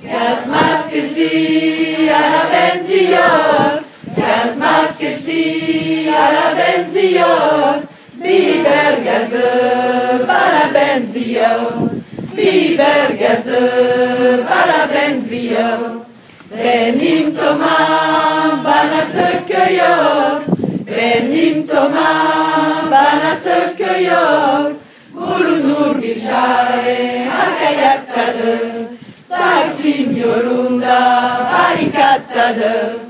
Gaz más que sí a la benziyor, gaz más que sí a la benziyor, biber gazı bana benziyor, biber gazı bana benziyor. Benim tomam bana söküyor, benim tomam bana söküyor. Bulunur bir çare arka yaktadır, Taksim yolunda barikattadır.